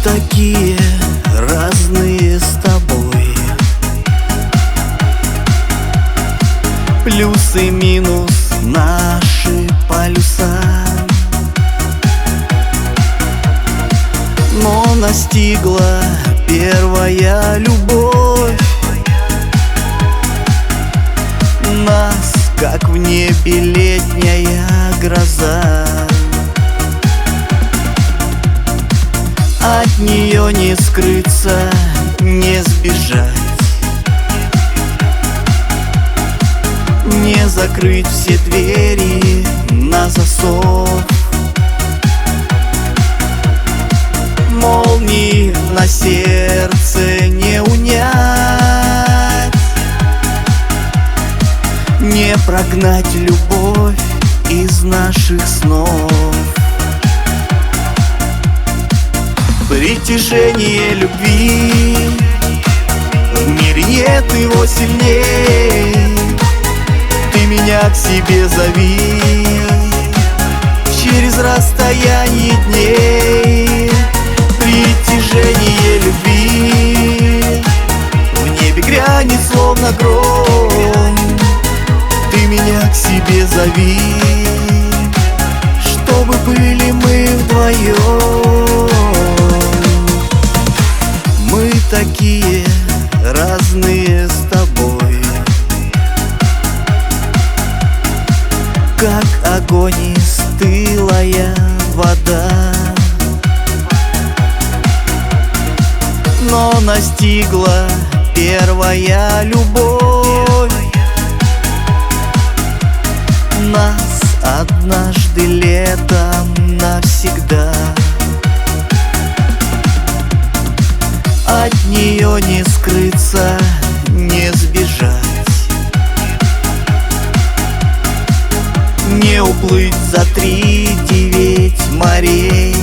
такие разные с тобой. Плюс и минус наши полюса, но настигла первая любовь нас, как в небе летняя гроза. От нее не скрыться, не сбежать, не закрыть все двери на засов. Молнии на сердце не унять, не прогнать любовь из наших снов. Притяжение любви, в мире нет его сильней. Ты меня к себе зови через расстояние дней. Притяжение любви, в небе грянет словно гром. Ты меня к себе зови, чтобы были мы вдвоем. Мы такие разные с тобой, как огонь и стылая вода. Но настигла первая любовь нас однажды летом навсегда. От нее не скрыться, не сбежать, не уплыть за 3-9 морей.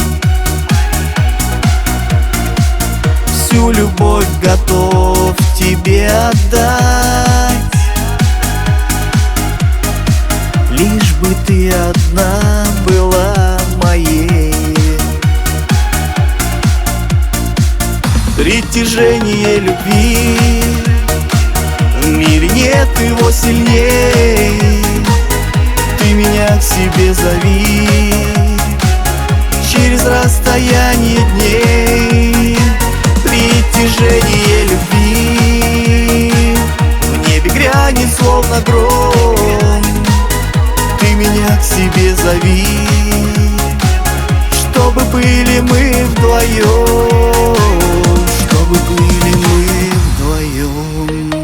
Всю любовь готов тебе отдать, лишь бы ты одна была моей. Притяжение любви, в мире нет его сильней. Ты меня к себе зови через расстояние дней. Притяжение любви, в небе грянет словно гром. Ты меня к себе зови, чтобы были мы вдвоем, чтобы были мы вдвоем.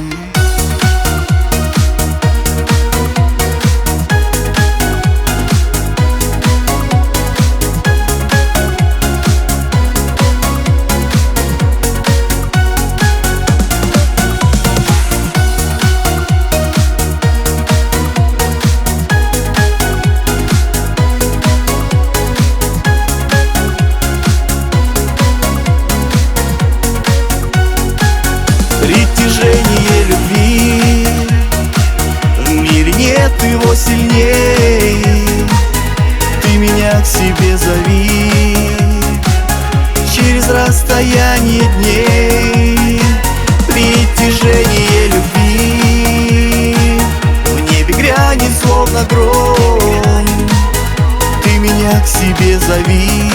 Притяжение любви, в мире нет его сильней. Ты меня к себе зови через расстояние дней. Притяжение любви, в небе грянет словно гром. Ты меня к себе зови,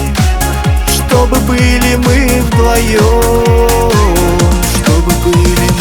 чтобы были мы вдвоем, чтобы были мы